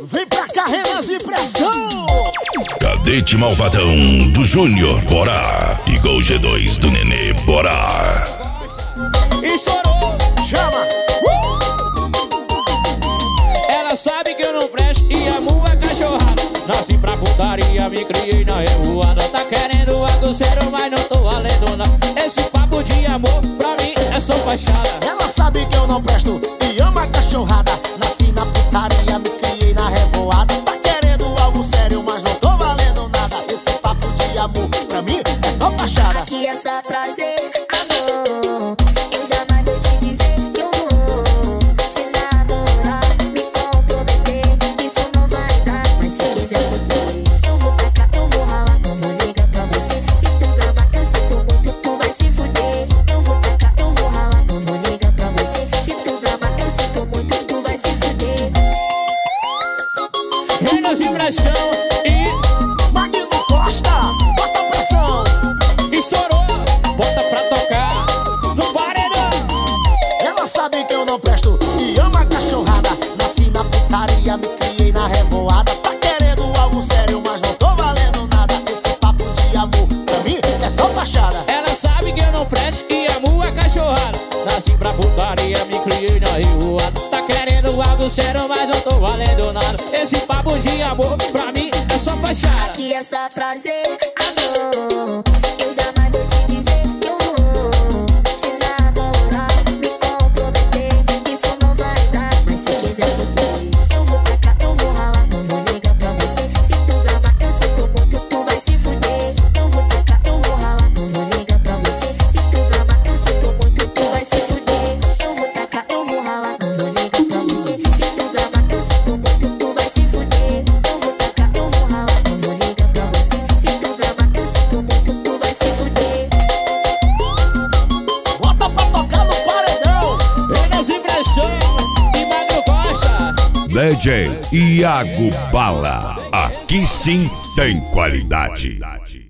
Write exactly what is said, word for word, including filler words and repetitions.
Vem pra carreiras e pressão. Cadete Malvadão do Júnior Borá e Gol G dois do Nenê Borá. Estourou, chama. Uh! Ela sabe que eu não presto e amo a cachorrada. Nasci pra putaria, me criei na revoada. Tá querendo algo sério, mas não tô valendo nada. Esse papo de amor pra mim é só fachada. Ela sabe que eu não presto e ama a cachorrada. Nasci na putaria, me criei na revoada. Tá querendo algo sério, mas não tô valendo nada. Esse papo de amor pra mim é só fachada. Aqui é só prazer, amor. Eu jamais vou te dizer que eu vou te namorar, me comprometer. Isso não vai dar, mas se quiser foder, eu vou tacar, eu vou ralar, não vou ligar pra você. Se tu ama, eu sinto muito, tu vai se fuder. Eu vou tacar, eu vou ralar, não vou ligar pra você. Se tu ama, eu sinto muito, tu vai se fuder. Reinas de pressão e Magno Costa, bota pressão. estourou, bota pra tocar no paredão. Ela sabe que eu não presto e ama a cachorrada. Nasci na putaria, me criei na revoada. Tá querendo algo sério, mas não tô valendo nada. Esse papo de amor pra mim é só fachada. Ela sabe que eu não presto e amo a cachorrada. Nasci pra putaria, me criei na revoada. Tá querendo algo sério, mas não tô valendo nada. Esse papo de amor pra mim é só fachada. Aqui é só prazer, amor. Eu jamais vou te dizer que eu vou te namorar, me comprometer. Isso não vai dar, mas se quiser foder, eu vou tacar, eu vou ralar, não vou ligar pra você. Se tu ama, eu sinto muito, tu vai se fuder. Eu vou tacar, eu vou ralar, não vou ligar pra você. Se tu ama, eu sinto muito, tu vai se fuder. Eu vou tacar, eu vou ralar, não vou ligar pra você. Se tu ama, eu sinto muito, tu vai se fuder. Eu vou tacar, eu vou ralar, não vou ligar pra você. Se tu ama, eu sinto muito, tu vai se fuder. Bota pra tocar no paredão. Reinas de pressão e Magno Costa. D J Iago Bala. Aqui sim tem qualidade.